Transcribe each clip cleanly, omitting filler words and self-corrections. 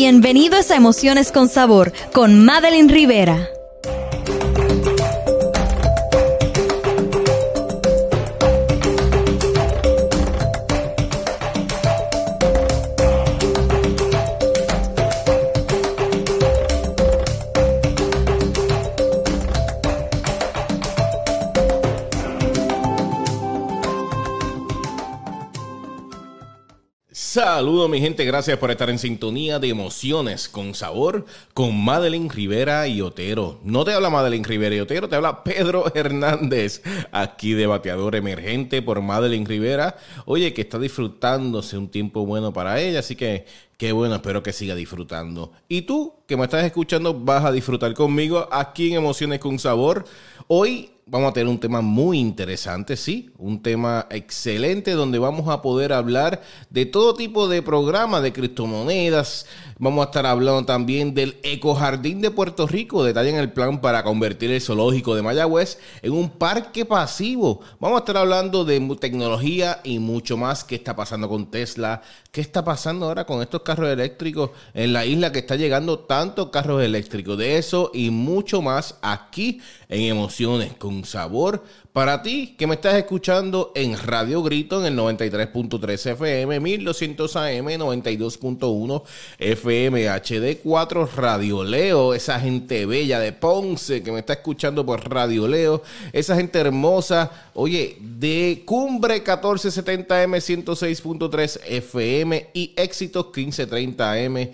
Bienvenidos a Emociones con Sabor con Madeline Rivera. Saludos mi gente, gracias por estar en sintonía de Emociones con Sabor con Madeline Rivera y Otero. No te habla Madeline Rivera y Otero, te habla Pedro Hernández, aquí de Bateador Emergente por Madeline Rivera. Oye, que está disfrutándose un tiempo bueno para ella, así que qué bueno, espero que siga disfrutando. Y tú, que me estás escuchando, vas a disfrutar conmigo aquí en Emociones con Sabor. Hoy vamos a tener un tema muy interesante, sí, un tema excelente donde vamos a poder hablar de todo tipo de programas de criptomonedas. Vamos a estar hablando también del Ecojardín de Puerto Rico. Detallan el plan para convertir el zoológico de Mayagüez en un parque pasivo. Vamos a estar hablando de tecnología y mucho más. ¿Qué está pasando con Tesla? ¿Qué está pasando ahora con estos carros eléctricos en la isla que está llegando tantos carros eléctricos? De eso y mucho más aquí en Emociones con Sabor. Para ti que me estás escuchando en Radio Grito en el 93.3 FM, 1200 AM, 92.1 FM, HD4, Radio Leo, esa gente bella de Ponce que me está escuchando por Radio Leo, esa gente hermosa, oye, de Cumbre 1470 M, 106.3 FM y Éxitos 1530 AM,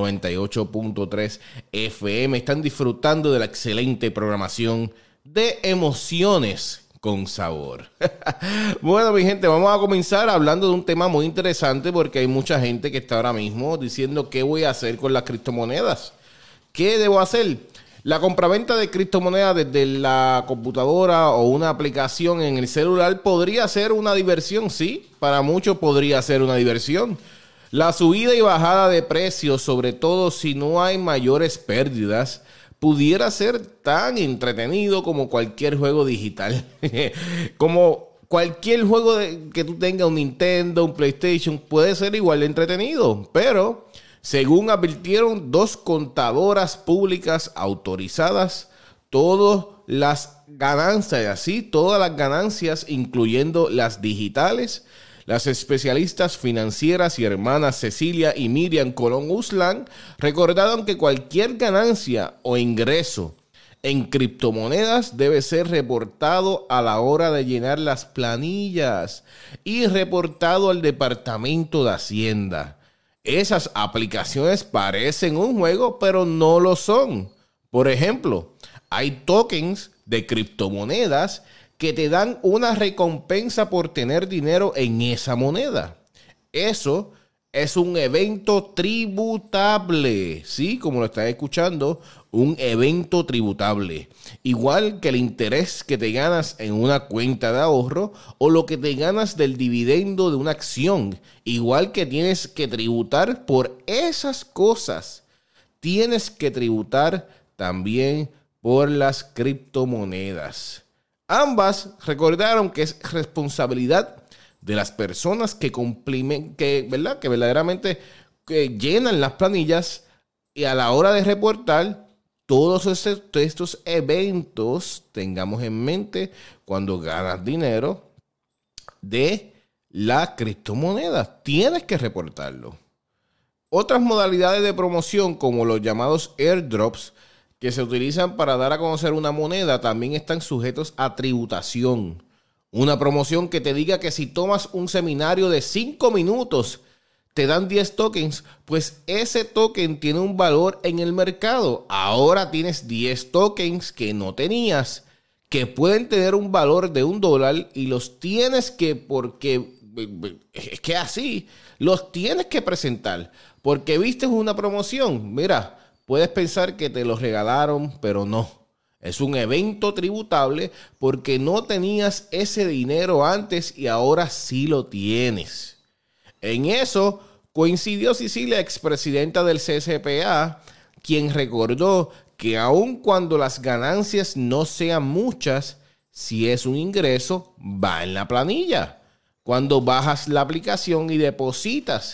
98.3 FM. Están disfrutando de la excelente programación de Emociones con Sabor. Bueno, mi gente, vamos a comenzar hablando de un tema muy interesante porque hay mucha gente que está ahora mismo diciendo qué voy a hacer con las criptomonedas. ¿Qué debo hacer? La compraventa de criptomonedas desde la computadora o una aplicación en el celular podría ser una diversión, sí. Para muchos podría ser una diversión. La subida y bajada de precios, sobre todo si no hay mayores pérdidas, pudiera ser tan entretenido como cualquier juego digital. Como cualquier juego que tú tengas, un Nintendo, un PlayStation, puede ser igual de entretenido. Pero, según advirtieron dos contadoras públicas autorizadas, todas las ganancias, incluyendo las digitales, las especialistas financieras y hermanas Cecilia y Miriam Colón Uslan recordaron que cualquier ganancia o ingreso en criptomonedas debe ser reportado a la hora de llenar las planillas y reportado al Departamento de Hacienda. Esas aplicaciones parecen un juego, pero no lo son. Por ejemplo, hay tokens de criptomonedas que te dan una recompensa por tener dinero en esa moneda. Eso es un evento tributable, ¿sí? Como lo estás escuchando, un evento tributable. Igual que el interés que te ganas en una cuenta de ahorro o lo que te ganas del dividendo de una acción. Igual que tienes que tributar por esas cosas. Tienes que tributar también por las criptomonedas. Ambas recordaron que es responsabilidad de las personas que verdaderamente llenan las planillas y a la hora de reportar todos estos eventos, tengamos en mente cuando ganas dinero de la criptomoneda, tienes que reportarlo. Otras modalidades de promoción como los llamados airdrops que se utilizan para dar a conocer una moneda también están sujetos a tributación. Una promoción que te diga que si tomas un seminario de 5 minutos te dan 10 tokens, pues ese token tiene un valor en el mercado. Ahora tienes 10 tokens que no tenías, que pueden tener un valor de $1 y los tienes que, porque es que así, los tienes que presentar. Porque viste una promoción, mira, puedes pensar que te los regalaron, pero no. Es un evento tributable porque no tenías ese dinero antes y ahora sí lo tienes. En eso coincidió Cecilia, expresidenta del CCPA, quien recordó que aun cuando las ganancias no sean muchas, si es un ingreso, va en la planilla. Cuando bajas la aplicación y depositas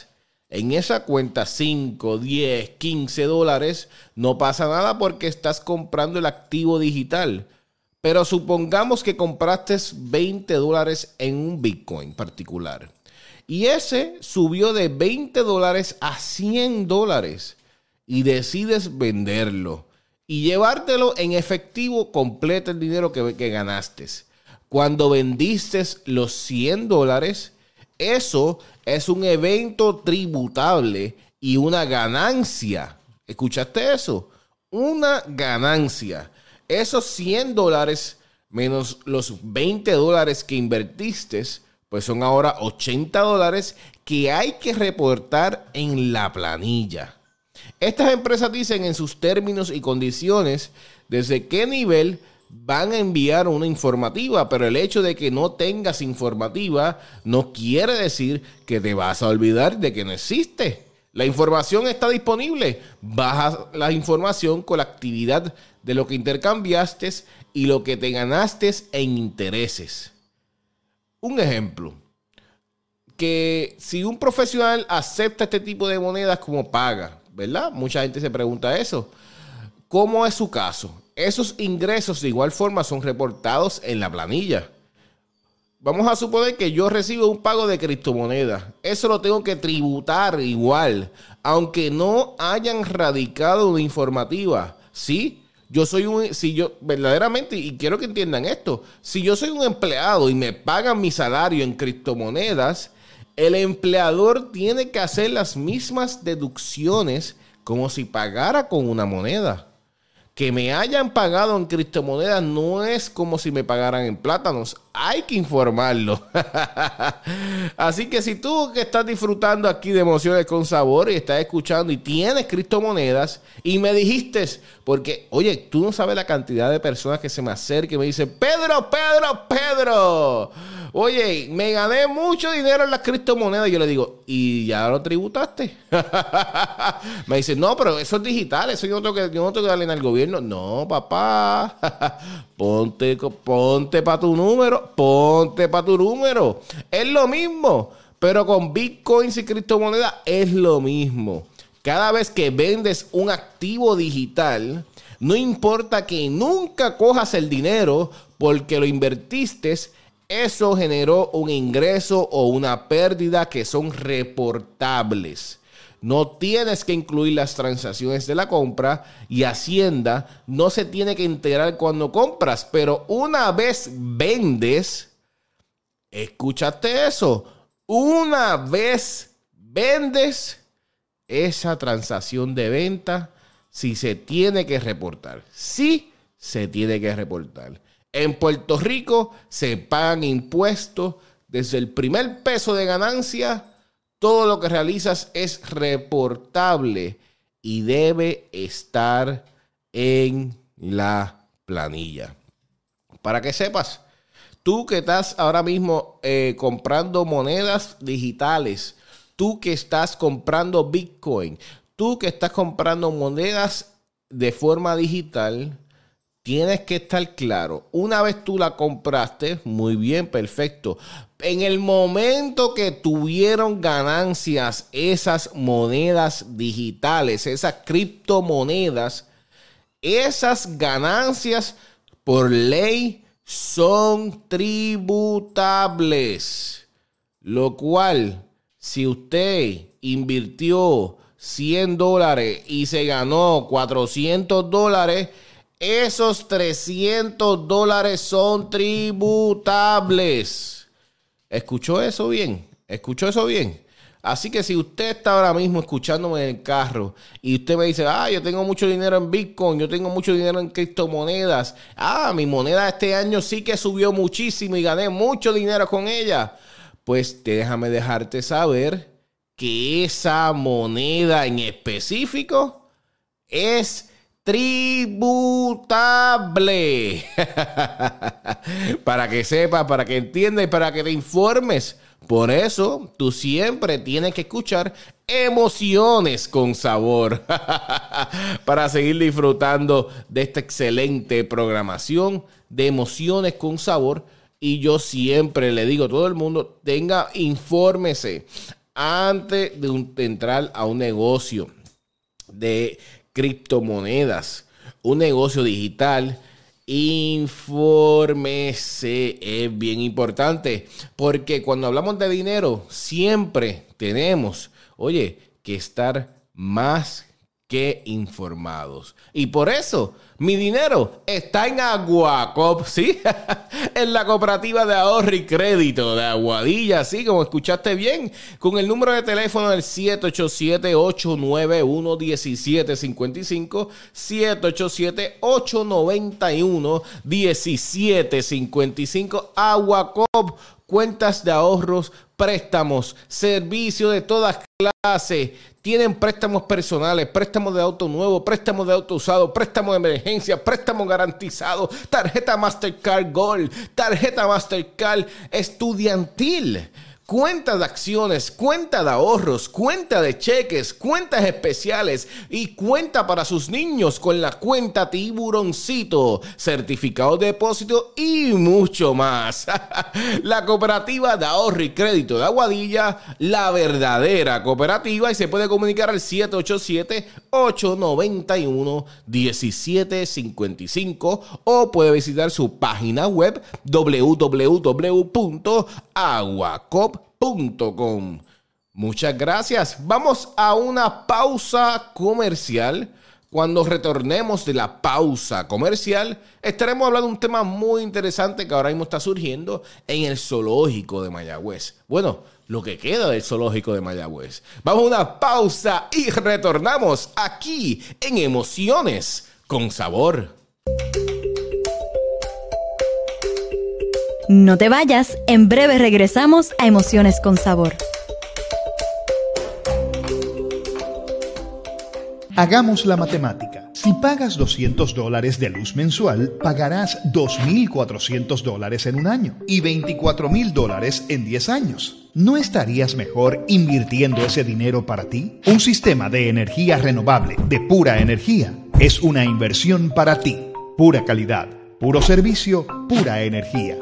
En esa cuenta 5, 10, 15 dólares, no pasa nada porque estás comprando el activo digital. Pero supongamos que compraste 20 dólares en un Bitcoin particular. Y ese subió de 20 dólares a 100 dólares. Y decides venderlo. Y llevártelo en efectivo, completa el dinero que ganaste. Cuando vendiste los 100 dólares, eso es un evento tributable y una ganancia. ¿Escuchaste eso? Una ganancia. Esos 100 dólares menos los 20 dólares que invertiste, pues son ahora 80 dólares que hay que reportar en la planilla. Estas empresas dicen en sus términos y condiciones desde qué nivel van a enviar una informativa, pero el hecho de que no tengas informativa no quiere decir que te vas a olvidar de que no existe. La información está disponible. Bajas la información con la actividad de lo que intercambiaste y lo que te ganaste en intereses. Un ejemplo, que si un profesional acepta este tipo de monedas como paga, ¿verdad? Mucha gente se pregunta eso. ¿Cómo es su caso? Esos ingresos de igual forma son reportados en la planilla. Vamos a suponer que yo recibo un pago de criptomonedas. Eso lo tengo que tributar igual, aunque no hayan radicado una informativa. ¿Sí? Si yo verdaderamente, y quiero que entiendan esto, si yo soy un empleado y me pagan mi salario en criptomonedas, el empleador tiene que hacer las mismas deducciones como si pagara con una moneda. Que me hayan pagado en criptomonedas no es como si me pagaran en plátanos. Hay que informarlo. Así que si tú que estás disfrutando aquí de Emociones con Sabor y estás escuchando y tienes criptomonedas y me dijiste, porque, oye, tú no sabes la cantidad de personas que se me acercan y me dicen, Pedro, oye, me gané mucho dinero en las criptomonedas. Y yo le digo, ¿y ya lo tributaste? Me dicen, no, pero eso es digital, eso yo no tengo que darle al gobierno. No, papá, ponte para tu número, es lo mismo, pero con bitcoins y criptomonedas es lo mismo. Cada vez que vendes un activo digital, no importa que nunca cojas el dinero porque lo invertiste, eso generó un ingreso o una pérdida que son reportables. No tienes que incluir las transacciones de la compra y Hacienda no se tiene que enterar cuando compras, pero una vez vendes, ¿escuchaste eso? Una vez vendes, esa transacción de venta sí se tiene que reportar. Sí se tiene que reportar. En Puerto Rico se pagan impuestos desde el primer peso de ganancia. Todo lo que realizas es reportable y debe estar en la planilla. Para que sepas, tú que estás ahora mismo comprando monedas digitales, tú que estás comprando Bitcoin, tú que estás comprando monedas de forma digital, tienes que estar claro. Una vez tú la compraste, muy bien, perfecto. En el momento que tuvieron ganancias esas monedas digitales, esas criptomonedas, esas ganancias por ley son tributables. Lo cual, si usted invirtió 100 dólares y se ganó 400 dólares, esos 300 dólares son tributables. ¿Escuchó eso bien? Así que si usted está ahora mismo escuchándome en el carro y usted me dice, yo tengo mucho dinero en Bitcoin, yo tengo mucho dinero en criptomonedas, mi moneda este año sí que subió muchísimo y gané mucho dinero con ella, pues déjame dejarte saber que esa moneda en específico es tributable. Para que sepas, para que entiendas y para que te informes. Por eso, tú siempre tienes que escuchar Emociones con Sabor para seguir disfrutando de esta excelente programación de Emociones con Sabor. Y yo siempre le digo a todo el mundo, infórmese. antes de entrar a un negocio de criptomonedas, un negocio digital, infórmese, es bien importante, porque cuando hablamos de dinero, siempre tenemos, que estar más que informados. Y por eso, mi dinero está en Aguacop, ¿sí? En la cooperativa de ahorro y crédito de Aguadilla, ¿sí? Como escuchaste bien, con el número de teléfono del 787-891-1755, 787-891-1755, Aguacop, cuentas de ahorros, préstamos, servicio de todas clases. Tienen préstamos personales, préstamos de auto nuevo, préstamos de auto usado, préstamos de emergencia, préstamos garantizados, tarjeta Mastercard Gold, tarjeta Mastercard estudiantil, cuenta de acciones, cuenta de ahorros, cuenta de cheques, cuentas especiales y cuenta para sus niños con la cuenta Tiburoncito, certificado de depósito y mucho más. La cooperativa de ahorro y crédito de Aguadilla, la verdadera cooperativa, y se puede comunicar al 787-891-1755 o puede visitar su página web www.aguacop.com. Muchas gracias. Vamos a una pausa comercial. Cuando retornemos de la pausa comercial, estaremos hablando de un tema muy interesante que ahora mismo está surgiendo en el zoológico de Mayagüez. Bueno, lo que queda del zoológico de Mayagüez. Vamos a una pausa y retornamos aquí en Emociones con Sabor. No te vayas, en breve regresamos a Emociones con Sabor. Hagamos la matemática. Si pagas $200 de luz mensual, pagarás $2,400 en un año y $24,000 en 10 años. ¿No estarías mejor invirtiendo ese dinero para ti? Un sistema de energía renovable de Pura Energía es una inversión para ti. Pura calidad, puro servicio, pura energía.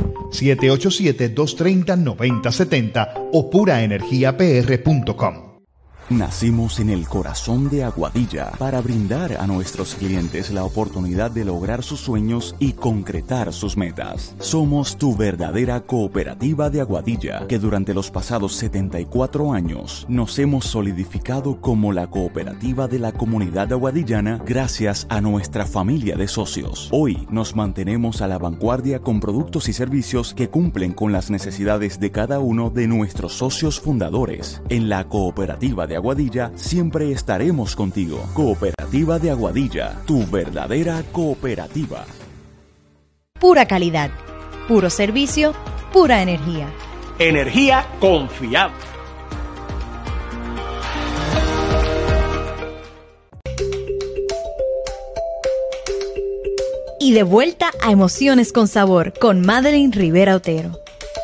787-230-9070 o puraenergiapr.com. Nacimos en el corazón de Aguadilla para brindar a nuestros clientes la oportunidad de lograr sus sueños y concretar sus metas. Somos tu verdadera cooperativa de Aguadilla, que durante los pasados 74 años nos hemos solidificado como la cooperativa de la comunidad aguadillana gracias a nuestra familia de socios. Hoy nos mantenemos a la vanguardia con productos y servicios que cumplen con las necesidades de cada uno de nuestros socios fundadores. En la cooperativa de Aguadilla siempre estaremos contigo. Cooperativa de Aguadilla, tu verdadera cooperativa. Pura calidad, puro servicio, pura energía. Energía confiable. Y de vuelta a Emociones con Sabor con Madeline Rivera Otero.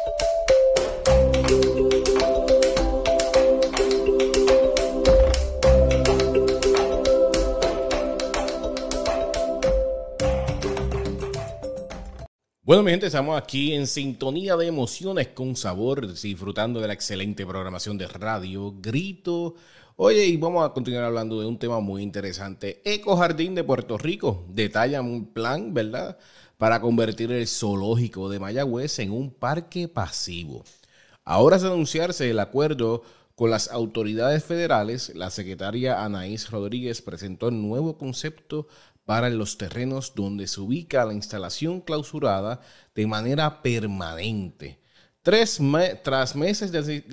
Bueno, mi gente, estamos aquí en sintonía de Emociones con Sabor, disfrutando de la excelente programación de Radio Grito. Oye, y vamos a continuar hablando de un tema muy interesante. Ecojardín de Puerto Rico detalla un plan, ¿verdad?, para convertir el zoológico de Mayagüez en un parque pasivo. Ahora, de anunciarse el acuerdo con las autoridades federales, la secretaria Anaís Rodríguez presentó el nuevo concepto para los terrenos donde se ubica la instalación clausurada de manera permanente. Tras meses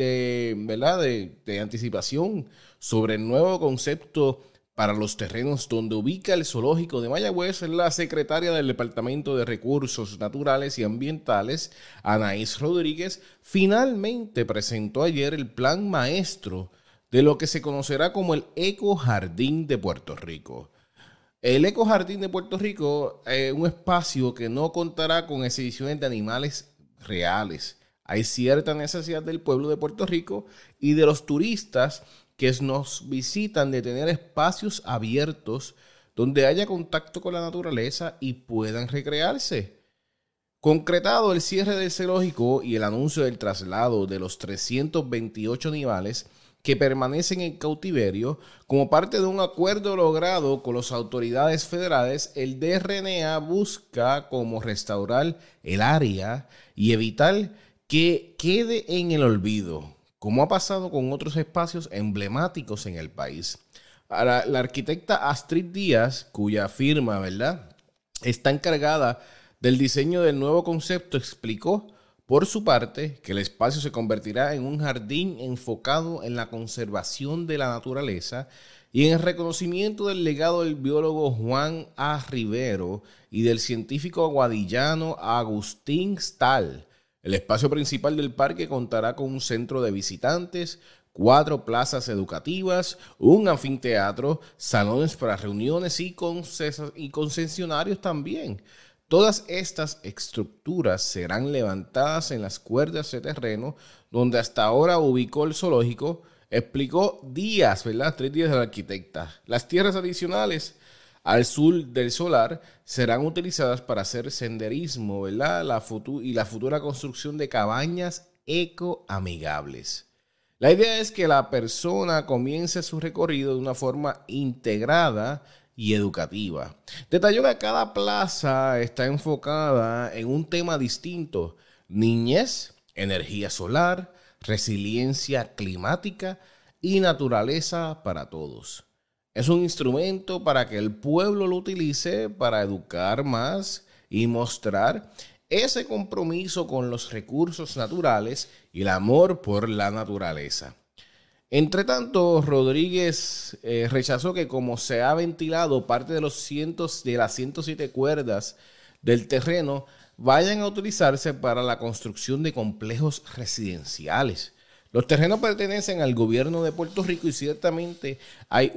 de anticipación sobre el nuevo concepto para los terrenos donde ubica el zoológico de Mayagüez, la secretaria del Departamento de Recursos Naturales y Ambientales, Anaís Rodríguez, finalmente presentó ayer el plan maestro de lo que se conocerá como el Ecojardín de Puerto Rico. El Ecojardín de Puerto Rico es un espacio que no contará con exhibiciones de animales reales. Hay cierta necesidad del pueblo de Puerto Rico y de los turistas que nos visitan de tener espacios abiertos donde haya contacto con la naturaleza y puedan recrearse. Concretado el cierre del zoológico y el anuncio del traslado de los 328 animales, que permanecen en cautiverio. Como parte de un acuerdo logrado con las autoridades federales, el DRNA busca como restaurar el área y evitar que quede en el olvido, como ha pasado con otros espacios emblemáticos en el país. Ahora, la arquitecta Astrid Díaz, cuya firma, ¿verdad?, está encargada del diseño del nuevo concepto, explicó por su parte que el espacio se convertirá en un jardín enfocado en la conservación de la naturaleza y en el reconocimiento del legado del biólogo Juan A. Rivero y del científico aguadillano Agustín Stahl. El espacio principal del parque contará con un centro de visitantes, 4 plazas educativas, un anfiteatro, salones para reuniones y concesionarios también. Todas estas estructuras serán levantadas en las cuerdas de terreno donde hasta ahora ubicó el zoológico, explicó Díaz, ¿verdad? 3 días de la arquitecta. Las tierras adicionales al sur del solar serán utilizadas para hacer senderismo, ¿verdad? La futura construcción de cabañas ecoamigables. La idea es que la persona comience su recorrido de una forma integrada y educativa. Detalló que cada plaza está enfocada en un tema distinto: niñez, energía solar, resiliencia climática y naturaleza para todos. Es un instrumento para que el pueblo lo utilice para educar más y mostrar ese compromiso con los recursos naturales y el amor por la naturaleza. Entre tanto, Rodríguez rechazó que, como se ha ventilado, parte de las 107 cuerdas del terreno vayan a utilizarse para la construcción de complejos residenciales. Los terrenos pertenecen al gobierno de Puerto Rico y ciertamente hay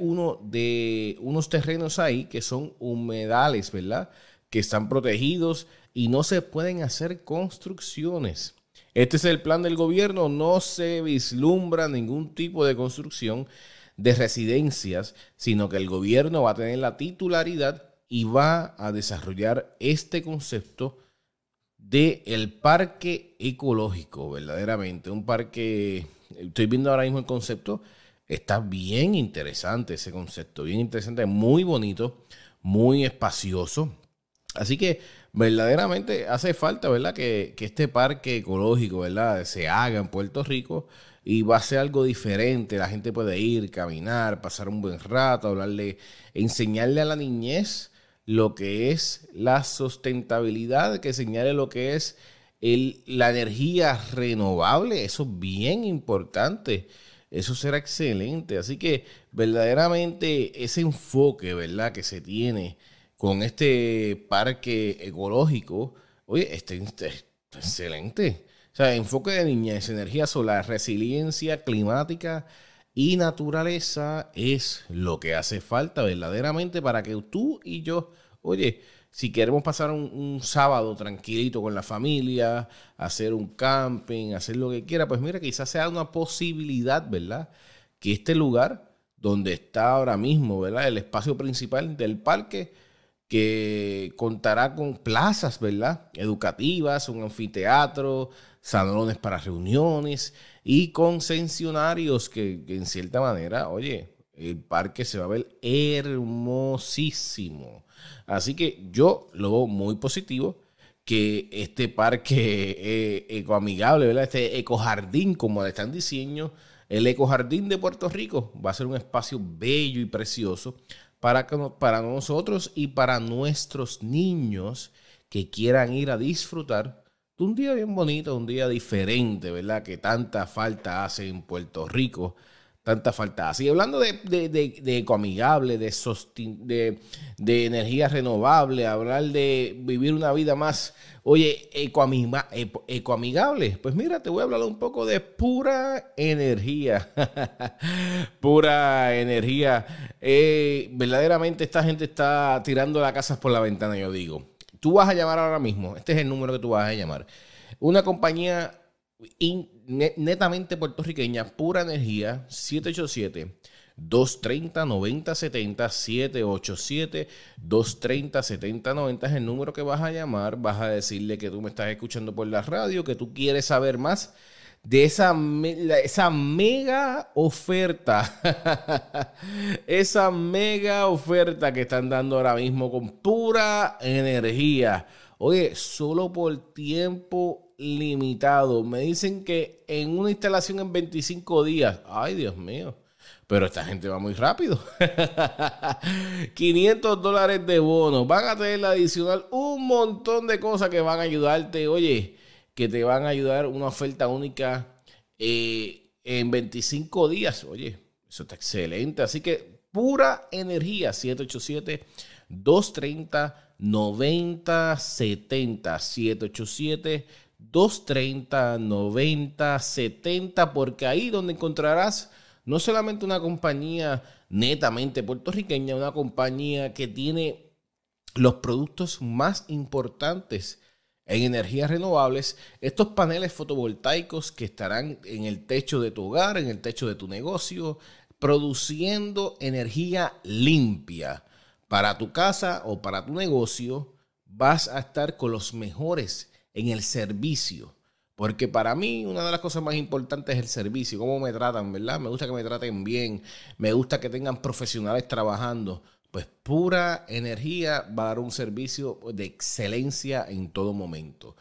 unos terrenos ahí que son humedales, ¿verdad?, que están protegidos y no se pueden hacer construcciones. Este es el plan del gobierno. No se vislumbra ningún tipo de construcción de residencias, sino que el gobierno va a tener la titularidad y va a desarrollar este concepto del parque ecológico, verdaderamente. Un parque, estoy viendo ahora mismo el concepto, está bien interesante ese concepto, bien interesante, muy bonito, muy espacioso. Así que verdaderamente hace falta, ¿verdad?, que este parque ecológico, ¿verdad?, se haga en Puerto Rico, y va a ser algo diferente. La gente puede ir, caminar, pasar un buen rato, enseñarle a la niñez lo que es la sustentabilidad, que señale lo que es la energía renovable. Eso es bien importante. Eso será excelente. Así que verdaderamente ese enfoque, ¿verdad?, que se tiene con este parque ecológico, oye, está excelente. O sea, enfoque de niñez, energía solar, resiliencia climática y naturaleza es lo que hace falta verdaderamente para que tú y yo, oye, si queremos pasar un sábado tranquilito con la familia, hacer un camping, hacer lo que quiera, pues mira, quizás sea una posibilidad, ¿verdad?, que este lugar donde está ahora mismo, ¿verdad?, el espacio principal del parque, que contará con plazas, ¿verdad?, educativas, un anfiteatro, salones para reuniones y concesionarios que en cierta manera, oye, el parque se va a ver hermosísimo. Así que yo lo veo muy positivo, que este parque ecoamigable, ¿verdad?, este ecojardín, como le están diciendo, el ecojardín de Puerto Rico, va a ser un espacio bello y precioso para nosotros y para nuestros niños que quieran ir a disfrutar de un día bien bonito, un día diferente, ¿verdad?, que tanta falta hace en Puerto Rico, tanta falta hace. Y hablando de ecoamigable, de energía renovable, hablar de vivir una vida más, oye, ecoamigable, pues mira, te voy a hablar un poco de pura energía. Pura energía. Verdaderamente esta gente está tirando las casas por la ventana, yo digo. Tú vas a llamar ahora mismo, este es el número que tú vas a llamar. Una compañía netamente puertorriqueña, Pura Energía, 787-230-9070, 787-230-7090 es el número que vas a llamar. Vas a decirle que tú me estás escuchando por la radio, que tú quieres saber más de esa mega oferta. Esa mega oferta que están dando ahora mismo con Pura Energía. Oye, solo por tiempo limitado. Me dicen que en una instalación en 25 días. Ay, Dios mío. Pero esta gente va muy rápido. $500 de bono. Van a tener adicional un montón de cosas que van a ayudarte. Oye, que te van a ayudar, una oferta única en 25 días. Oye, eso está excelente. Así que Pura Energía, 787-230-9070. 787-230-9070. Porque ahí donde encontrarás no solamente una compañía netamente puertorriqueña, una compañía que tiene los productos más importantes en energías renovables, estos paneles fotovoltaicos que estarán en el techo de tu hogar, en el techo de tu negocio, produciendo energía limpia para tu casa o para tu negocio. Vas a estar con los mejores en el servicio. Porque para mí una de las cosas más importantes es el servicio, cómo me tratan, ¿verdad? Me gusta que me traten bien, me gusta que tengan profesionales trabajando. Pues Pura Energía va a dar un servicio de excelencia en todo momento.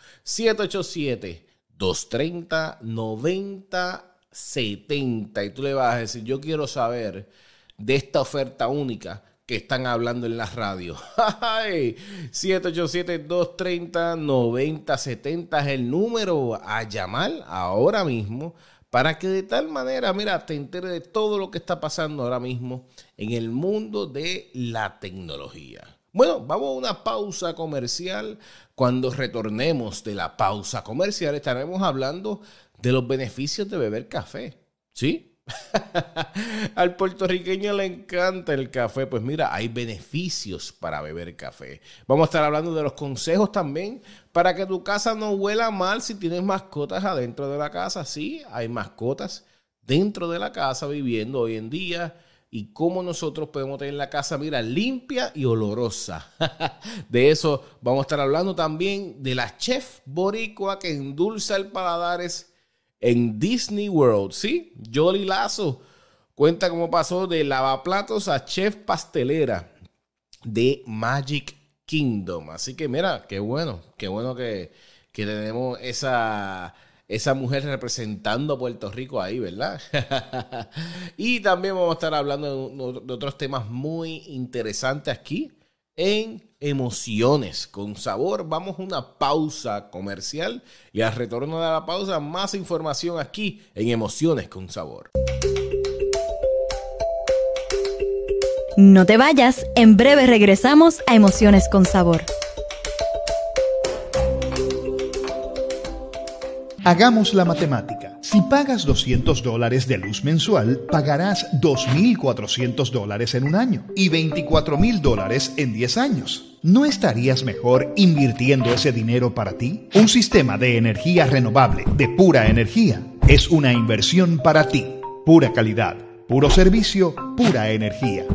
787-230-9070. Y tú le vas a decir, yo quiero saber de esta oferta única que están hablando en la radio. 787-230-9070 es el número a llamar ahora mismo para que de tal manera, mira, te enteres de todo lo que está pasando ahora mismo en el mundo de la tecnología. Bueno, vamos a una pausa comercial. Cuando retornemos de la pausa comercial estaremos hablando de los beneficios de beber café. ¿Sí? Al puertorriqueño le encanta el café. Pues mira, hay beneficios para beber café. Vamos a estar hablando de los consejos también para que tu casa no huela mal si tienes mascotas adentro de la casa. Sí, hay mascotas dentro de la casa viviendo hoy en día. Y cómo nosotros podemos tener la casa, mira, limpia y olorosa. De eso vamos a estar hablando también de la chef boricua que endulza el paladares en Disney World, ¿sí? Yoli Lazo cuenta cómo pasó de lavaplatos a chef pastelera de Magic Kingdom. Así que mira, qué bueno que tenemos esa mujer representando a Puerto Rico ahí, ¿verdad? Y también vamos a estar hablando de otros temas muy interesantes aquí en Emociones con Sabor. Vamos a una pausa comercial y al retorno de la pausa más información aquí en Emociones con Sabor. No te vayas, en breve regresamos a Emociones con Sabor. Hagamos la matemática. Si pagas $200 de luz mensual, pagarás $2,400 en un año y $24,000 en 10 años. ¿No estarías mejor invirtiendo ese dinero para ti? Un sistema de energía renovable de Pura Energía es una inversión para ti. Pura calidad, puro servicio, pura energía.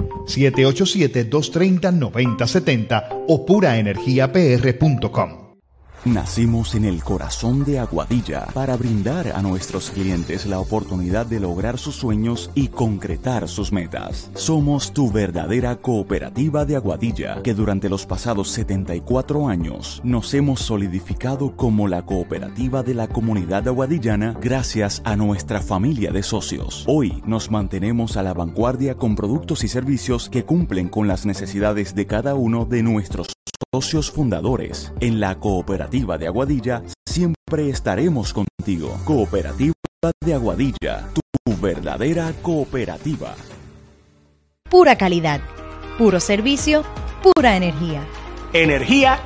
787-230-9070 o puraenergiapr.com. Nacimos en el corazón de Aguadilla para brindar a nuestros clientes la oportunidad de lograr sus sueños y concretar sus metas. Somos tu verdadera cooperativa de Aguadilla, que durante los pasados 74 años nos hemos solidificado como la cooperativa de la comunidad aguadillana gracias a nuestra familia de socios. Hoy nos mantenemos a la vanguardia con productos y servicios que cumplen con las necesidades de cada uno de nuestros socios fundadores. En la cooperativa de Aguadilla siempre estaremos contigo. Cooperativa de Aguadilla, tu verdadera cooperativa. Pura calidad, puro servicio, pura energía. Energía.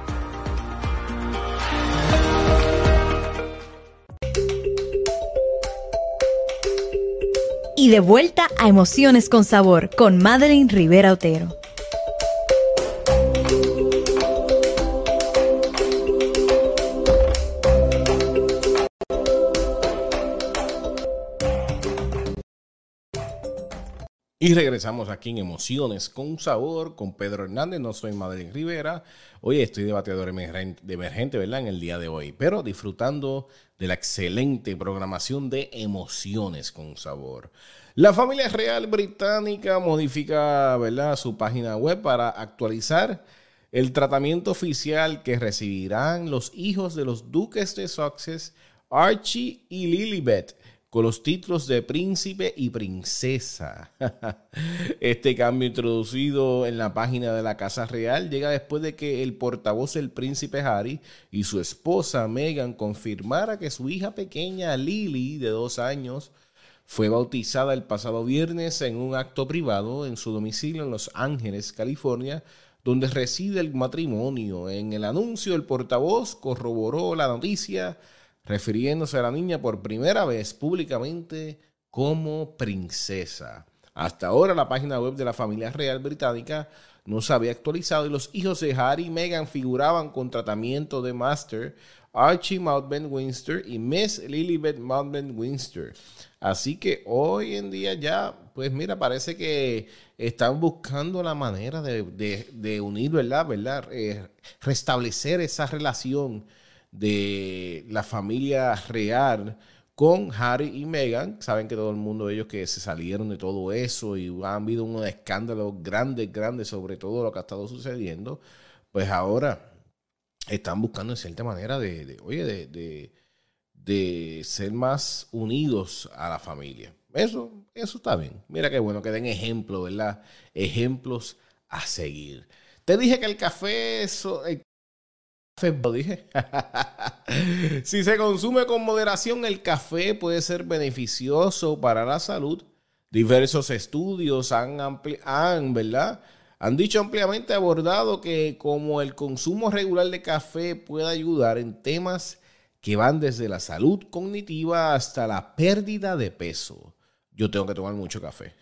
Y de vuelta a Emociones con Sabor con Madeline Rivera Otero. Y regresamos aquí en Emociones con Sabor, con Pedro Hernández. No soy Madeline Rivera. Hoy estoy de bateador emergente, ¿verdad? En el día de hoy. Pero disfrutando de la excelente programación de Emociones con Sabor. La familia real británica modifica, ¿verdad?, su página web para actualizar el tratamiento oficial que recibirán los hijos de los duques de Sussex, Archie y Lilibet, con los títulos de príncipe y princesa. Este cambio introducido en la página de la Casa Real llega después de que el portavoz del príncipe Harry y su esposa Meghan confirmara que su hija pequeña Lily, de 2 años, fue bautizada el pasado viernes en un acto privado en su domicilio en Los Ángeles, California, donde reside el matrimonio. En el anuncio, el portavoz corroboró la noticia, refiriéndose a la niña por primera vez públicamente como princesa. Hasta ahora la página web de la familia real británica no se había actualizado y los hijos de Harry y Meghan figuraban con tratamiento de Master Archie Mountbatten-Windsor y Miss Lilibet Mountbatten-Windsor. Así que hoy en día ya, pues mira, parece que están buscando la manera de unir, ¿verdad? Restablecer esa relación de la familia real con Harry y Meghan. Saben que todo el mundo de ellos que se salieron de todo eso y han habido unos escándalos grandes sobre todo lo que ha estado sucediendo. Pues ahora están buscando en cierta manera de ser más unidos a la familia. Eso está bien. Mira qué bueno que den ejemplos, ¿verdad? Ejemplos a seguir. Te dije que el café... Lo dije. Si se consume con moderación, el café puede ser beneficioso para la salud. Diversos estudios han dicho ampliamente abordado que como el consumo regular de café puede ayudar en temas que van desde la salud cognitiva hasta la pérdida de peso. Yo tengo que tomar mucho café.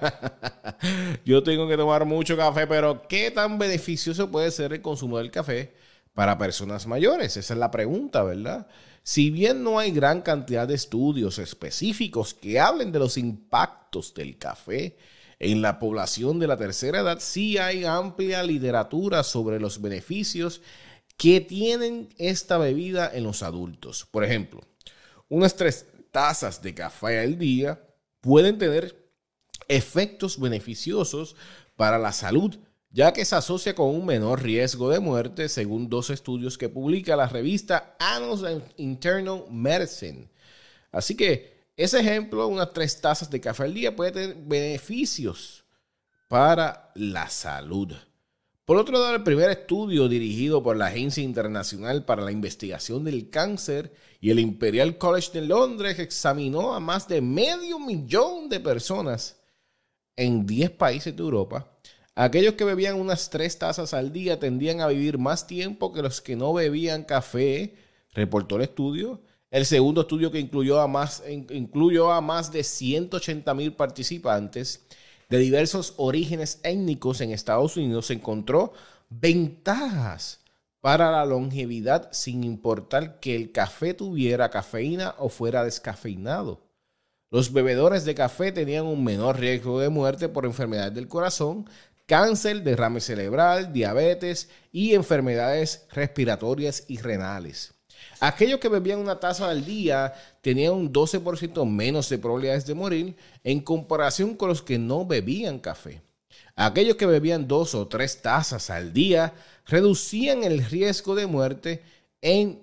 Pero ¿qué tan beneficioso puede ser el consumo del café para personas mayores? Esa es la pregunta, ¿verdad? Si bien no hay gran cantidad de estudios específicos que hablen de los impactos del café en la población de la tercera edad, sí hay amplia literatura sobre los beneficios que tienen esta bebida en los adultos. Por ejemplo, unas 3 tazas de café al día pueden tener efectos beneficiosos para la salud, ya que se asocia con un menor riesgo de muerte, según 2 estudios que publica la revista Annals of Internal Medicine. Así que ese ejemplo, unas 3 tazas de café al día, puede tener beneficios para la salud. Por otro lado, el primer estudio dirigido por la Agencia Internacional para la Investigación del Cáncer y el Imperial College de Londres examinó a más de 500,000 de personas en 10 países de Europa. Aquellos que bebían unas 3 tazas al día tendían a vivir más tiempo que los que no bebían café, reportó el estudio. El segundo estudio, que incluyó a más de 180,000 participantes de diversos orígenes étnicos en Estados Unidos, encontró ventajas para la longevidad sin importar que el café tuviera cafeína o fuera descafeinado. Los bebedores de café tenían un menor riesgo de muerte por enfermedades del corazón, cáncer, derrame cerebral, diabetes y enfermedades respiratorias y renales. Aquellos que bebían una taza al día tenían un 12% menos de probabilidades de morir en comparación con los que no bebían café. Aquellos que bebían 2 o 3 tazas al día reducían el riesgo de muerte en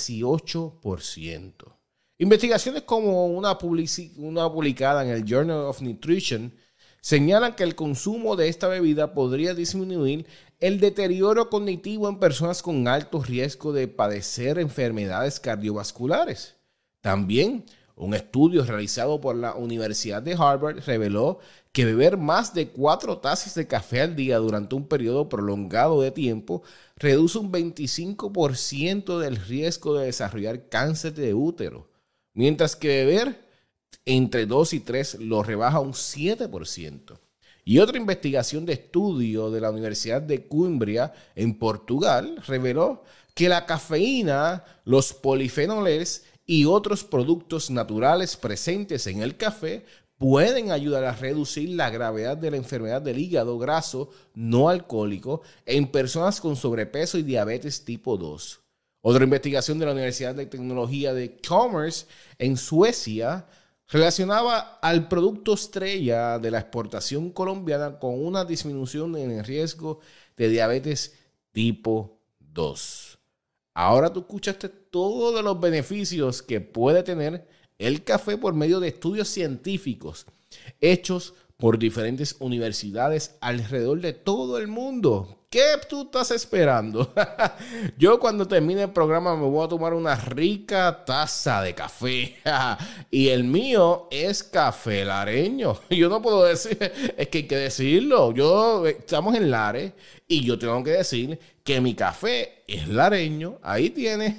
18%. Investigaciones como una publicada en el Journal of Nutrition señalan que el consumo de esta bebida podría disminuir el deterioro cognitivo en personas con alto riesgo de padecer enfermedades cardiovasculares. También, un estudio realizado por la Universidad de Harvard reveló que beber más de 4 tazas de café al día durante un periodo prolongado de tiempo reduce un 25% del riesgo de desarrollar cáncer de útero, mientras que beber entre 2 y 3 lo rebaja un 7%. Y otra investigación de estudio de la Universidad de Coimbra en Portugal reveló que la cafeína, los polifenoles y otros productos naturales presentes en el café pueden ayudar a reducir la gravedad de la enfermedad del hígado graso no alcohólico en personas con sobrepeso y diabetes tipo 2. Otra investigación de la Universidad de Tecnología de Chalmers en Suecia relacionaba al producto estrella de la exportación colombiana con una disminución en el riesgo de diabetes tipo 2. Ahora tú escuchaste todos los beneficios que puede tener el café por medio de estudios científicos hechos por diferentes universidades alrededor de todo el mundo. ¿Qué tú estás esperando? Yo cuando termine el programa me voy a tomar una rica taza de café. Y el mío es café lareño. Yo no puedo decir, es que hay que decirlo. Estamos en Lares y yo tengo que decir que mi café es lareño. Ahí tiene.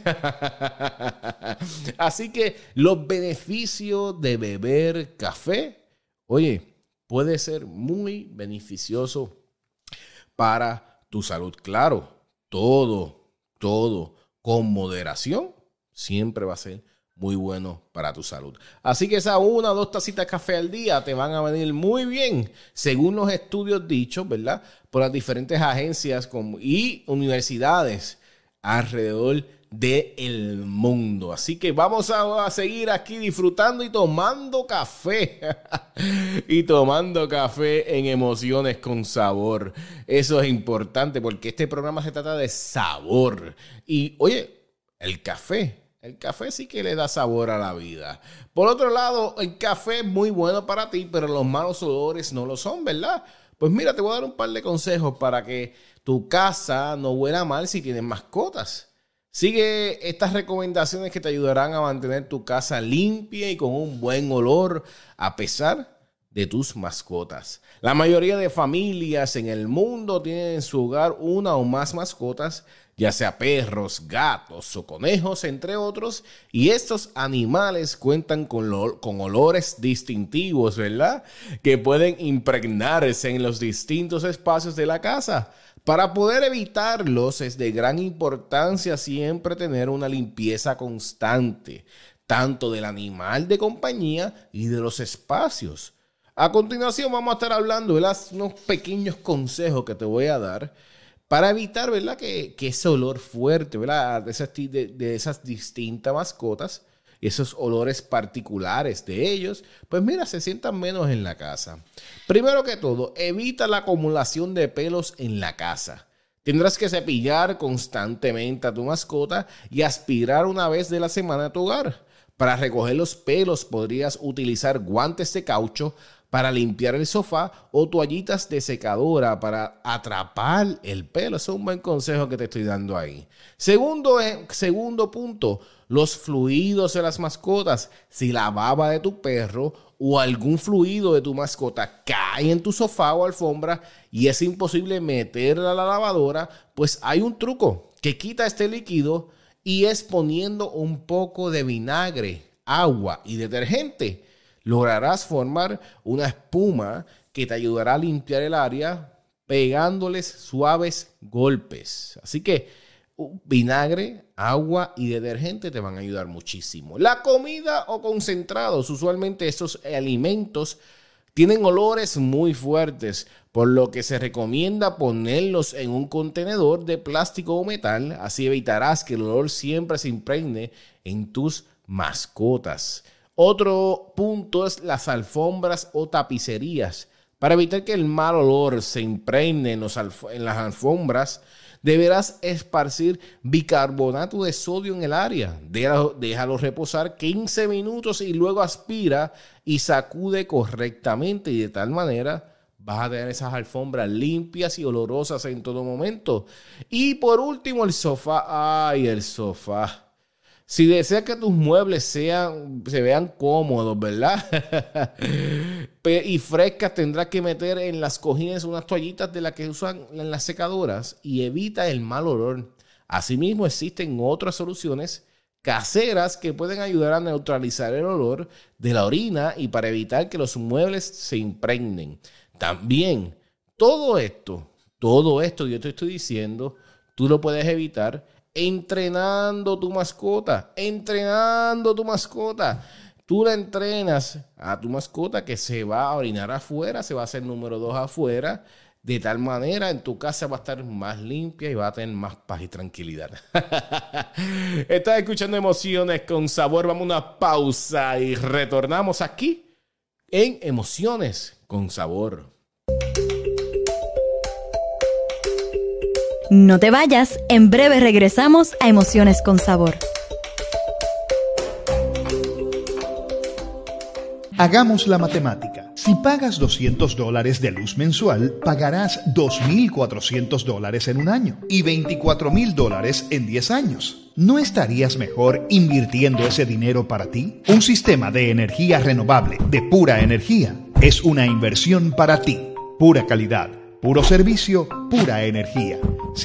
Así que los beneficios de beber café, oye, puede ser muy beneficioso para tu salud. Claro, todo con moderación siempre va a ser muy bueno para tu salud. Así que esas 1 o 2 tacitas de café al día te van a venir muy bien, según los estudios dichos, ¿verdad?, por las diferentes agencias y universidades alrededor del mundo. Así que vamos a seguir aquí disfrutando y tomando café. Y tomando café en Emociones con Sabor. Eso es importante porque este programa se trata de sabor. Y oye, el café sí que le da sabor a la vida. Por otro lado, el café es muy bueno para ti, pero los malos olores no lo son, ¿verdad? Pues mira, te voy a dar un par de consejos para que tu casa no huela mal si tienes mascotas. Sigue estas recomendaciones que te ayudarán a mantener tu casa limpia y con un buen olor a pesar de tus mascotas. La mayoría de familias en el mundo tienen en su hogar una o más mascotas, ya sea perros, gatos o conejos, entre otros, y estos animales cuentan con olores distintivos, ¿verdad?, que pueden impregnarse en los distintos espacios de la casa. Para poder evitarlos es de gran importancia siempre tener una limpieza constante, tanto del animal de compañía y de los espacios. A continuación vamos a estar hablando de unos pequeños consejos que te voy a dar para evitar, ¿verdad?, que ese olor fuerte, ¿verdad?, de esas distintas mascotas, esos olores particulares de ellos, pues mira, se sientan menos en la casa. Primero que todo, evita la acumulación de pelos en la casa. Tendrás que cepillar constantemente a tu mascota y aspirar una vez de la semana a tu hogar. Para recoger los pelos podrías utilizar guantes de caucho para limpiar el sofá o toallitas de secadora para atrapar el pelo. Ese es un buen consejo que te estoy dando ahí. Segundo punto, los fluidos de las mascotas. Si la baba de tu perro o algún fluido de tu mascota cae en tu sofá o alfombra y es imposible meterla a la lavadora, pues hay un truco que quita este líquido y es poniendo un poco de vinagre, agua y detergente. Lograrás formar una espuma que te ayudará a limpiar el área pegándoles suaves golpes. Así que vinagre, agua y detergente te van a ayudar muchísimo. La comida o concentrados, usualmente estos alimentos tienen olores muy fuertes, por lo que se recomienda ponerlos en un contenedor de plástico o metal. Así evitarás que el olor siempre se impregne en tus mascotas. Otro punto es las alfombras o tapicerías. Para evitar que el mal olor se impregne en las alfombras, deberás esparcir bicarbonato de sodio en el área. Déjalo reposar 15 minutos y luego aspira y sacude correctamente. Y de tal manera vas a tener esas alfombras limpias y olorosas en todo momento. Y por último, el sofá. ¡Ay, el sofá! Si deseas que tus muebles se vean cómodos, ¿verdad? Y frescas, tendrás que meter en las cojines unas toallitas de las que usan en las secadoras y evita el mal olor. Asimismo, existen otras soluciones caseras que pueden ayudar a neutralizar el olor de la orina y para evitar que los muebles se impregnen. También, todo esto que yo te estoy diciendo, tú lo puedes evitar entrenando tu mascota. tú la entrenas a tu mascota que se va a orinar afuera, se va a hacer número 2 afuera. De tal manera, en tu casa va a estar más limpia y va a tener más paz y tranquilidad. Estás escuchando Emociones con Sabor. Vamos a una pausa y retornamos aquí en Emociones con Sabor. No te vayas, en breve regresamos a Emociones con Sabor. Hagamos la matemática. Si pagas $200 de luz mensual, pagarás $2,400 en un año y $24,000 en 10 años. ¿No estarías mejor invirtiendo ese dinero para ti? Un sistema de energía renovable, de pura energía, es una inversión para ti. Pura calidad, puro servicio, pura energía.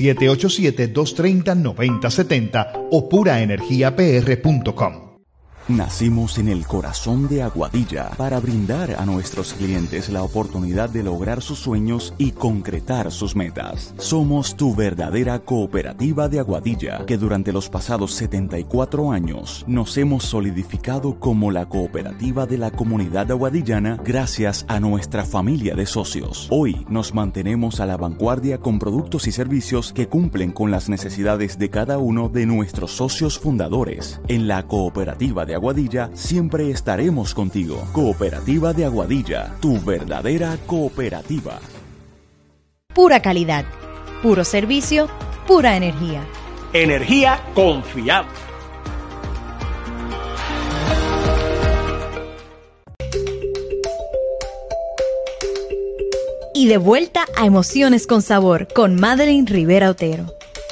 787-230-9070 o puraenergiapr.com. Nacimos en el corazón de Aguadilla para brindar a nuestros clientes la oportunidad de lograr sus sueños y concretar sus metas. Somos tu verdadera cooperativa de Aguadilla, que durante los pasados 74 años nos hemos solidificado como la cooperativa de la comunidad aguadillana gracias a nuestra familia de socios. Hoy nos mantenemos a la vanguardia con productos y servicios que cumplen con las necesidades de cada uno de nuestros socios fundadores. En la cooperativa de Aguadilla siempre estaremos contigo. Cooperativa de Aguadilla, tu verdadera cooperativa. Pura calidad, puro servicio, pura energía. Energía confiable. Y de vuelta a Emociones con Sabor con Madeline Rivera Otero.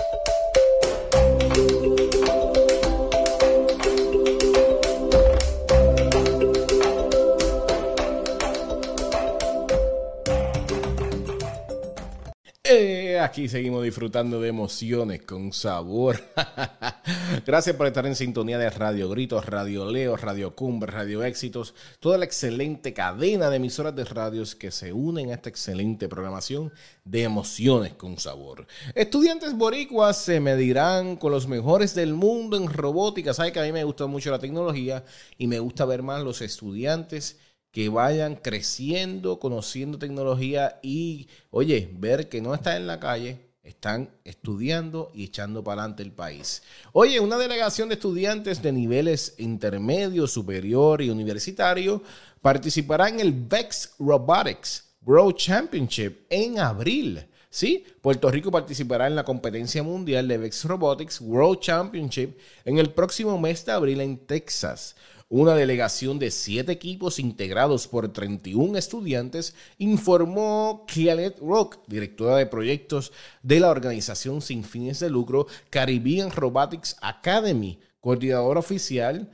Aquí seguimos disfrutando de Emociones con Sabor. Gracias por estar en sintonía de Radio Gritos, Radio Leo, Radio Cumbre, Radio Éxitos, toda la excelente cadena de emisoras de radios que se unen a esta excelente programación de Emociones con Sabor. Estudiantes boricuas se medirán con los mejores del mundo en robótica. Sabe que a mí me gusta mucho la tecnología y me gusta ver más los estudiantes que vayan creciendo, conociendo tecnología y, oye, ver que no están en la calle, están estudiando y echando para adelante el país. Oye, una delegación de estudiantes de niveles intermedio, superior y universitario participará en el VEX Robotics World Championship en abril. Sí, Puerto Rico participará en la competencia mundial de VEX Robotics World Championship en el próximo mes de abril en Texas. Una delegación de 7 equipos integrados por 31 estudiantes informó Kielet Rock, directora de proyectos de la organización sin fines de lucro Caribbean Robotics Academy, coordinadora oficial,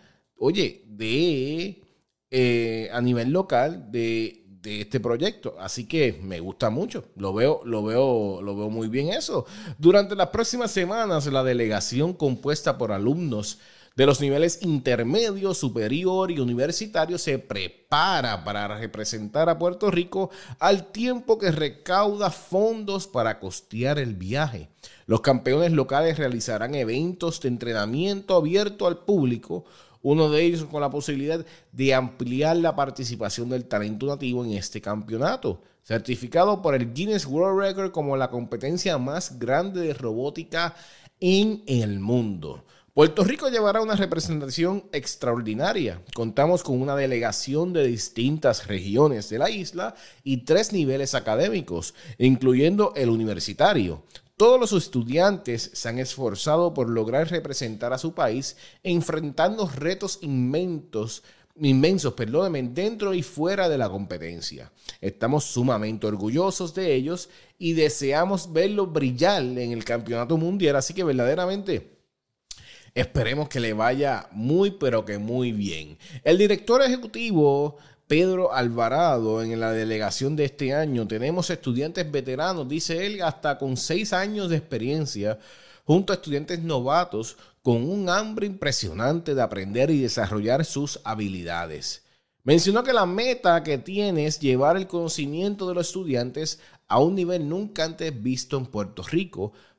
a nivel local de este proyecto. Así que me gusta mucho, lo veo muy bien eso. Durante las próximas semanas, la delegación compuesta por alumnos de los niveles intermedio, superior y universitario se prepara para representar a Puerto Rico al tiempo que recauda fondos para costear el viaje. Los campeones locales realizarán eventos de entrenamiento abierto al público, uno de ellos con la posibilidad de ampliar la participación del talento nativo en este campeonato, certificado por el Guinness World Record como la competencia más grande de robótica en el mundo. Puerto Rico llevará una representación extraordinaria. Contamos con una delegación de distintas regiones de la isla y 3 niveles académicos, incluyendo el universitario. Todos los estudiantes se han esforzado por lograr representar a su país, enfrentando retos inmensos, dentro y fuera de la competencia. Estamos sumamente orgullosos de ellos y deseamos verlos brillar en el campeonato mundial, así que verdaderamente esperemos que le vaya muy, pero que muy bien. El director ejecutivo Pedro Alvarado, en la delegación de este año, tenemos estudiantes veteranos, dice él, hasta con 6 años de experiencia, junto a estudiantes novatos con un hambre impresionante de aprender y desarrollar sus habilidades. Mencionó que la meta que tiene es llevar el conocimiento de los estudiantes a un nivel nunca antes visto en Puerto Rico,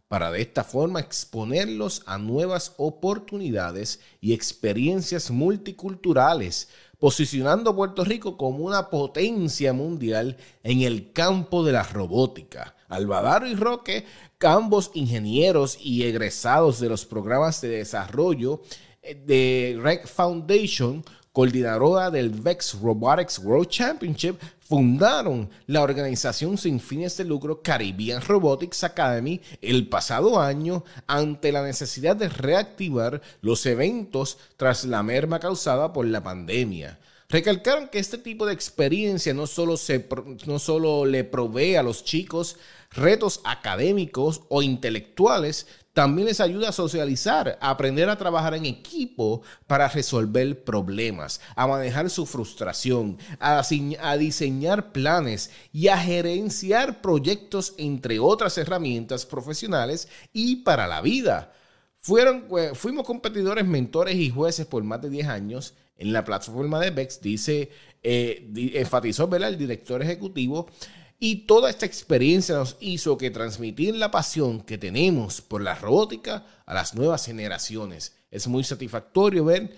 para de esta forma exponerlos a nuevas oportunidades y experiencias multiculturales, posicionando a Puerto Rico como una potencia mundial en el campo de la robótica. Alvadaro y Roque, ambos ingenieros y egresados de los programas de desarrollo de REC Foundation, coordinadora del VEX Robotics World Championship, fundaron la organización sin fines de lucro Caribbean Robotics Academy el pasado año ante la necesidad de reactivar los eventos tras la merma causada por la pandemia. Recalcaron que este tipo de experiencia no solo le provee a los chicos retos académicos o intelectuales, también les ayuda a socializar, a aprender a trabajar en equipo para resolver problemas, a manejar su frustración, a diseñar planes y a gerenciar proyectos, entre otras herramientas profesionales y para la vida. Fuimos competidores, mentores y jueces por más de 10 años en la plataforma de VEX, enfatizó, ¿verdad?, el director ejecutivo. Y toda esta experiencia nos hizo que transmitir la pasión que tenemos por la robótica a las nuevas generaciones. Es muy satisfactorio ver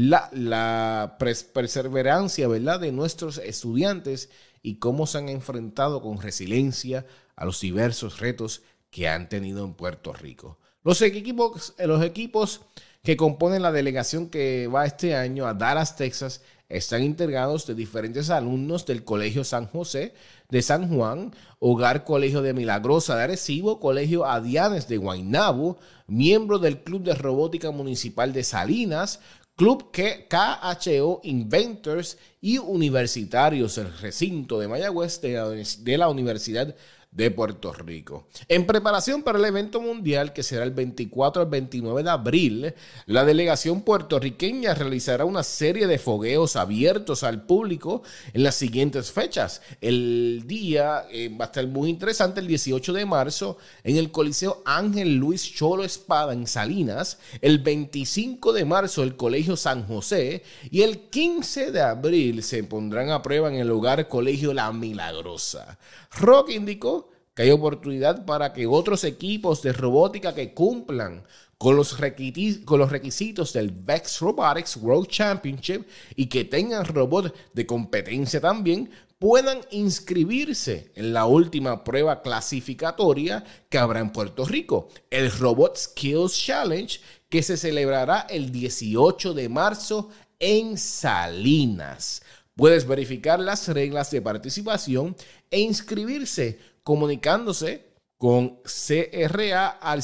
la perseverancia, ¿verdad?, de nuestros estudiantes y cómo se han enfrentado con resiliencia a los diversos retos que han tenido en Puerto Rico. Los equipos que componen la delegación que va este año a Dallas, Texas, están integrados de diferentes alumnos del Colegio San José de San Juan, Hogar Colegio de Milagrosa de Arecibo, Colegio Adianes de Guaynabo, miembros del Club de Robótica Municipal de Salinas, Club KHO Inventors y universitarios del recinto de Mayagüez de la Universidad de Puerto Rico. En preparación para el evento mundial que será el 24 al 29 de abril, la delegación puertorriqueña realizará una serie de fogueos abiertos al público en las siguientes fechas. El día va a estar muy interesante, el 18 de marzo en el Coliseo Ángel Luis Cholo Espada en Salinas, el 25 de marzo el Colegio San José y el 15 de abril se pondrán a prueba en el Hogar Colegio La Milagrosa. Rock indicó que hay oportunidad para que otros equipos de robótica que cumplan con los requisitos del VEX Robotics World Championship y que tengan robots de competencia también puedan inscribirse en la última prueba clasificatoria que habrá en Puerto Rico, el Robot Skills Challenge, que se celebrará el 18 de marzo en Salinas. Puedes verificar las reglas de participación e inscribirse comunicándose con CRA al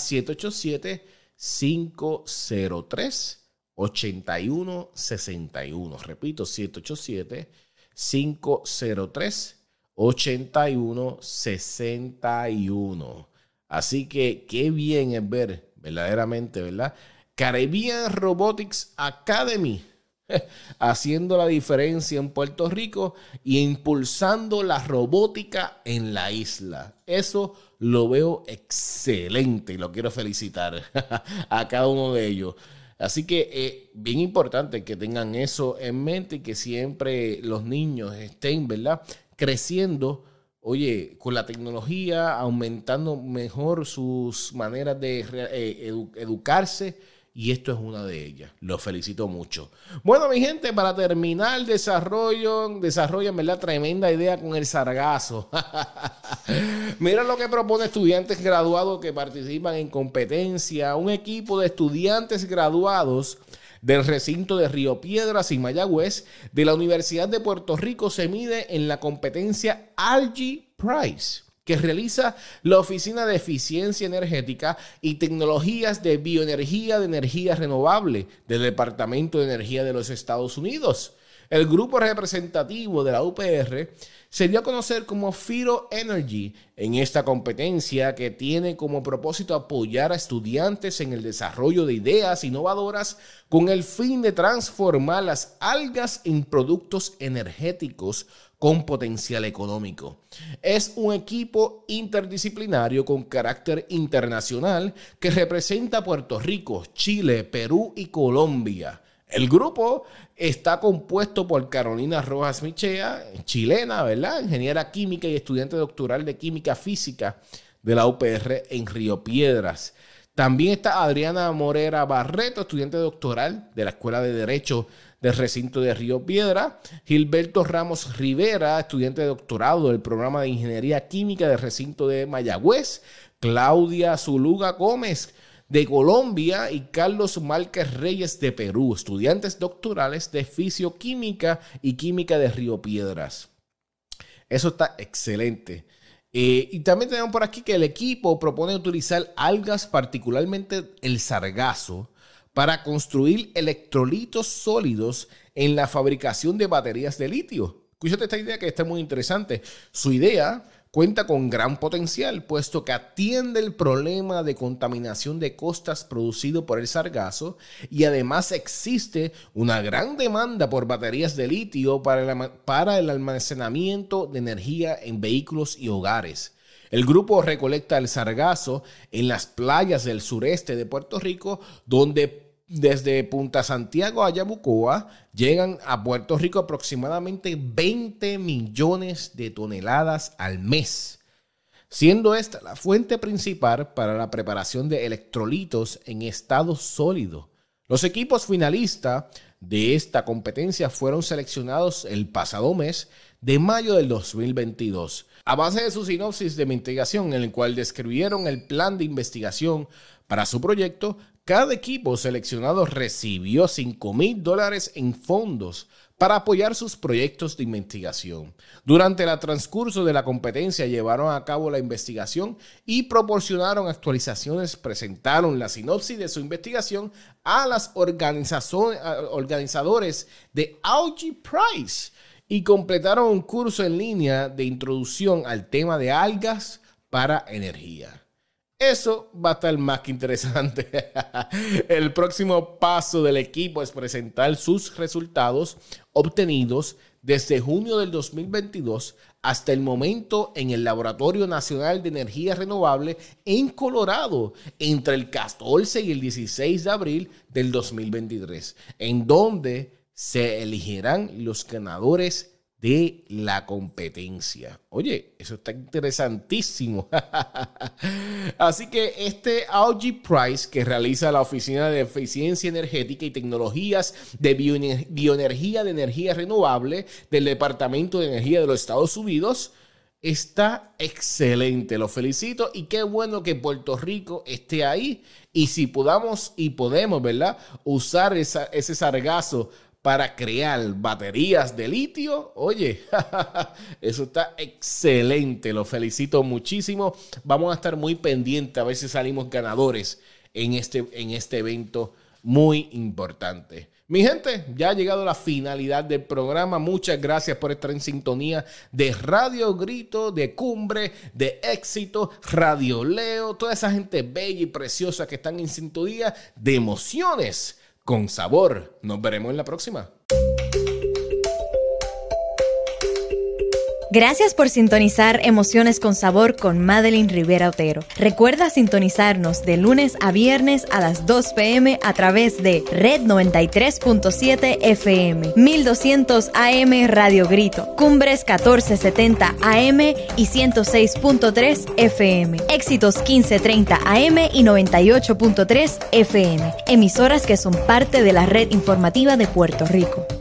787-503-8161. Repito, 787-503-8161. Así que qué bien es ver, verdaderamente, ¿verdad? Caribbean Robotics Academy haciendo la diferencia en Puerto Rico y impulsando la robótica en la isla. Eso lo veo excelente y lo quiero felicitar a cada uno de ellos. Así que bien importante que tengan eso en mente y que siempre los niños estén, ¿verdad?, creciendo, oye, con la tecnología, aumentando mejor sus maneras de educarse. Y esto es una de ellas. Los felicito mucho. Bueno, mi gente, para terminar, desarrollan, ¿verdad?, tremenda idea con el sargazo. Mira lo que propone estudiantes graduados que participan en competencia. Un equipo de estudiantes graduados del recinto de Río Piedras y Mayagüez de la Universidad de Puerto Rico se mide en la competencia Algae Prize, que realiza la Oficina de Eficiencia Energética y Tecnologías de Bioenergía de Energía Renovable del Departamento de Energía de los Estados Unidos. El grupo representativo de la UPR se dio a conocer como Firo Energy en esta competencia que tiene como propósito apoyar a estudiantes en el desarrollo de ideas innovadoras con el fin de transformar las algas en productos energéticos con potencial económico. Es un equipo interdisciplinario con carácter internacional que representa a Puerto Rico, Chile, Perú y Colombia. El grupo está compuesto por Carolina Rojas Michea, chilena, ¿verdad?, ingeniera química y estudiante doctoral de química física de la UPR en Río Piedras. También está Adriana Morera Barreto, estudiante doctoral de la Escuela de Derecho del recinto de Río Piedra. Gilberto Ramos Rivera, estudiante de doctorado del programa de Ingeniería Química del recinto de Mayagüez. Claudia Zuluga Gómez de Colombia y Carlos Márquez Reyes de Perú, estudiantes doctorales de Fisioquímica y Química de Río Piedras. Eso está excelente. Y también tenemos por aquí que el equipo propone utilizar algas, particularmente el sargazo, para construir electrolitos sólidos en la fabricación de baterías de litio. Escúchate esta idea que está muy interesante. Su idea cuenta con gran potencial, puesto que atiende el problema de contaminación de costas producido por el sargazo y además existe una gran demanda por baterías de litio para el almacenamiento de energía en vehículos y hogares. El grupo recolecta el sargazo en las playas del sureste de Puerto Rico, donde desde Punta Santiago a Yabucoa llegan a Puerto Rico aproximadamente 20 millones de toneladas al mes, siendo esta la fuente principal para la preparación de electrolitos en estado sólido. Los equipos finalistas de esta competencia fueron seleccionados el pasado mes de mayo del 2022, a base de su sinopsis de investigación en el cual describieron el plan de investigación para su proyecto. Cada equipo seleccionado recibió $5,000 en fondos para apoyar sus proyectos de investigación. Durante el transcurso de la competencia llevaron a cabo la investigación y proporcionaron actualizaciones, presentaron la sinopsis de su investigación a las organizadores de Algae Prize y completaron un curso en línea de introducción al tema de algas para energía. Eso va a estar más que interesante. El próximo paso del equipo es presentar sus resultados obtenidos desde junio del 2022 hasta el momento en el Laboratorio Nacional de Energía Renovable en Colorado entre el 14 y el 16 de abril del 2023, en donde se elegirán los ganadores de la competencia. Oye, eso está interesantísimo. Así que este Algae Prize que realiza la Oficina de Eficiencia Energética y Tecnologías de Bioenergía de Energía Renovable del Departamento de Energía de los Estados Unidos está excelente. Lo felicito y qué bueno que Puerto Rico esté ahí. Y si podemos, ¿verdad?, usar ese sargazo para crear baterías de litio, oye, eso está excelente, lo felicito muchísimo. Vamos a estar muy pendientes a ver si salimos ganadores en este evento muy importante. Mi gente, ya ha llegado la finalidad del programa. Muchas gracias por estar en sintonía de Radio Grito, de Cumbre, de Éxito, Radio Leo, toda esa gente bella y preciosa que están en sintonía de Emociones con Sabor. Nos veremos en la próxima. Gracias por sintonizar Emociones con Sabor con Madeline Rivera Otero. Recuerda sintonizarnos de lunes a viernes a las 2 p.m. a través de Red 93.7 FM, 1200 AM Radio Grito, Cumbres 1470 AM y 106.3 FM, Éxitos 1530 AM y 98.3 FM, emisoras que son parte de la red informativa de Puerto Rico.